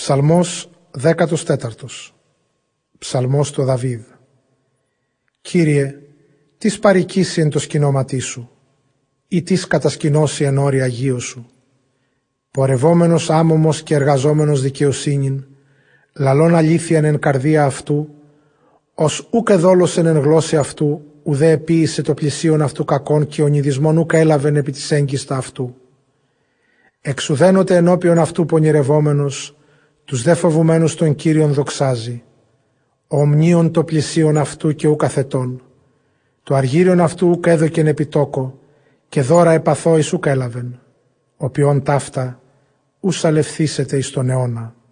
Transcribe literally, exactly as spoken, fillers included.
Ψαλμός δέκατος τέταρτος. Ψαλμός του Δαβίδ. Κύριε, τις παρικήσει εν το σκηνώματί σου, ή τις κατασκηνώσει εν όρη Αγίου σου. Πορευόμενος άμωμος και εργαζόμενος δικαιοσύνην, λαλών αλήθειαν εν καρδία αυτού, ως ούκ εδόλωσεν εν γλώσσε αυτού, ουδέ επίησε το πλησίον αυτού κακόν και ονειδισμόν ούκ έλαβεν επί της έγκιστα αυτού. Εξουδένωτε ενώπιον αυτού πονηρευόμενος, τους δε φοβουμένους των Κύριων δοξάζει. Ομνίον το πλησίον αυτού και ούκ αθετών. Το αργύριον αυτού ούκ έδωκεν επιτόκο, και δώρα επαθώης ούκ έλαβεν. Οποιον ταύτα ους αλευθύσεται εις τον αιώνα.